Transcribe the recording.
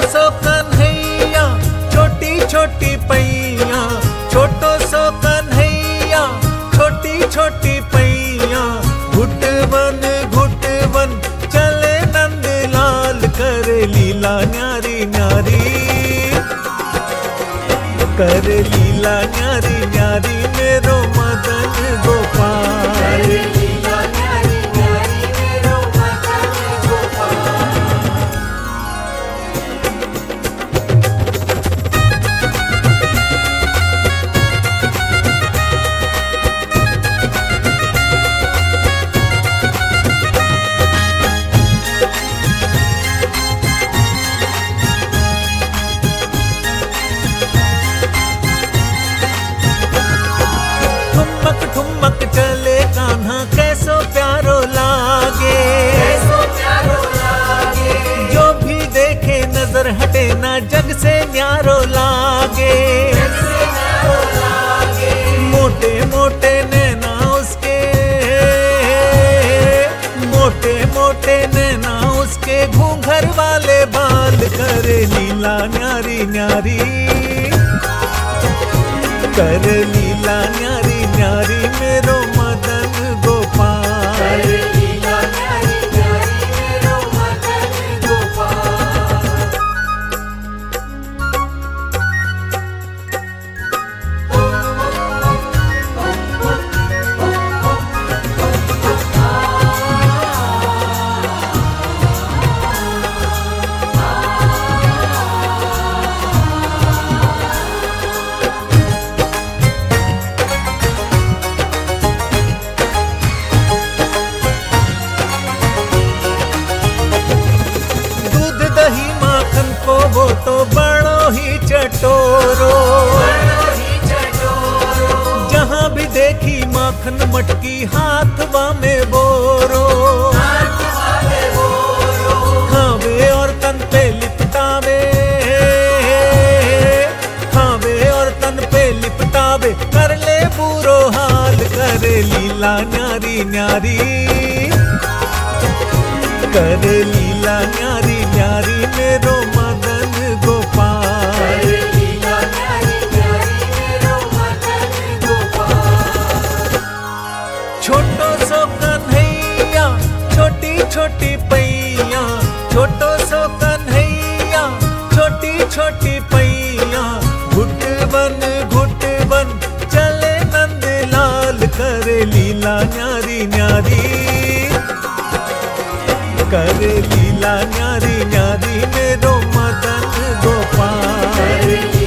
सो कन्हैया छोटी छोटी पैया, छोटो सो कन्हैया छोटी छोटी पैया। घुटवन घुटवन चले नंदलाल, करे लीला न्यारी न्यारी, करे लीला न्यारी न्यारी मेरो मदन गोपाल। ठुमक ठुमक चले कान्हा कैसो प्यारो लागे, कैसो प्यारो लागे। जो भी देखे नजर हटे ना जग से न्यारो लागे, जग से न्यारो लागे। मोटे मोटे नैना उसके, मोटे मोटे नैना उसके, घूंघर वाले बाल, करे लीला न्यारी न्यारी, करे लीला न्यारी न्यारी मेरो मदन गोपाल। लीला न्यारी न्यारी मेरो मदन गोपाल। दही माखन को वो तो बड़ो ही चटोरो, जहाँ भी देखी माखन मटकी हाथवा में बोरो। खावे और तन पे लिपटावे, खावे और तन पे लिपटावे, कर ले बुरो हाल, करे लीला न्यारी न्यारी, करे लीला न्यारी न्यारी मेरो मदन गोपाल। लीला न्यारी न्यारी मेरो मदन गोपाल। छोटो सो कन्हैया छोटी छोटी पैया, छोटो सो कन्हैया छोटी छोटी पैया। घुटवन घुटवन चले नंदलाल, करे लीला न्यारी न्यारी, करे लीला न्यारी न्यारी मेरो मदन गोपाल।